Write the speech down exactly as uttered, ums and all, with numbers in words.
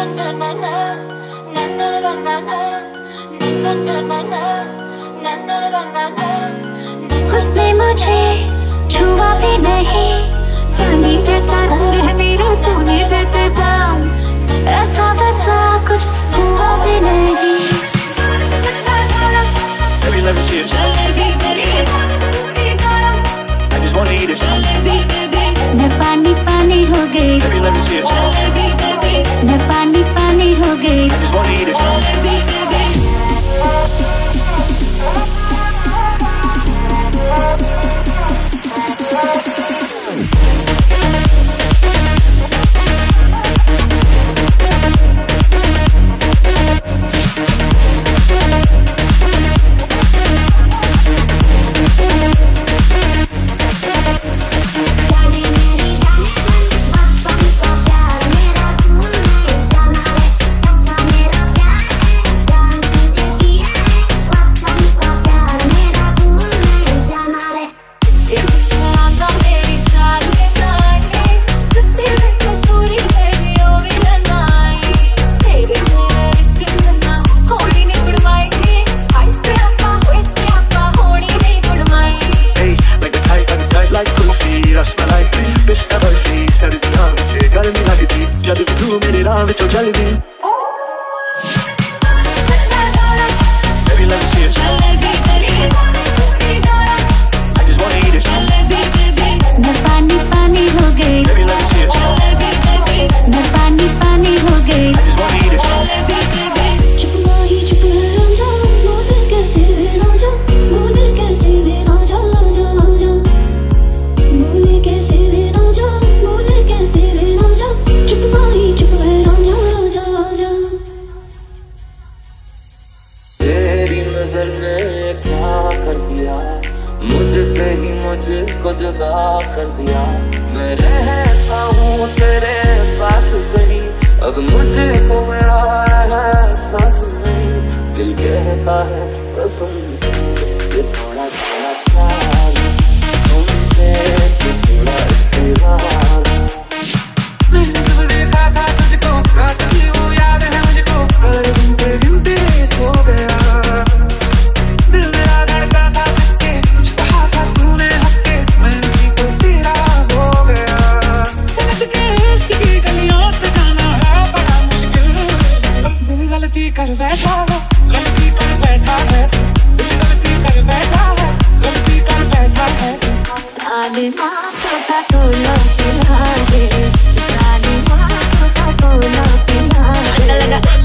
उसने मुझे छुआ भी नहीं, चांदी जैसा रंग है मेरे सोने जैसे बाल, ऐसा वैसा कुछ हुआ भी नहीं। Baby, let me see it. I just wanna eat it. मैं पानी पानी हो गई। Baby, let me see it. मैं पानी पानी हो गई। I just wanna eat it. जब तू मेरे राह विचों चलदी Baby, let me see it. I just wanna eat it. मैं पानी पानी हो गई। Baby, let me see it. मैं पानी पानी हो गई। I just wanna eat it. चुपना ही चुप है राजा, बोल कैसे राजा, बोल कैसे राजा, राजा राजा, बोल कैसे राजा, बोल कैसे राजा, चुपना ही चुप है राजा, राजा राजा। तेरी नजर ने क्या कर दिया, मुझसे ही मुझको जुदा कर दिया। मैं रहता हूँ तेरे पास कहीं, अब मुझे को मेरा एहसास नहीं। दिल कहता है कसम से ये थोड़ा थोड़ा प्यार तुमसे, ये थोड़ा इकरार। मैंने जब देखा था तुझको, रात भी वो याद है मुझको, हर गिनते गिनते सो गया। दिल मेरा धड़का था जिसके, कुछ कहा था तूने हंस के, मैं उसी को तेरा हो गया। समझ के इश्क की गलियों से जाना है बड़ा मुश्किल। दिल गलती कर बैठा है, गलती कर बैठा है, दिल गलती कर बैठा है, गलती कर बैठा है। आले माँ छोटा तो लौट ला दे, आले माँ छोटा तो लौट ला दे।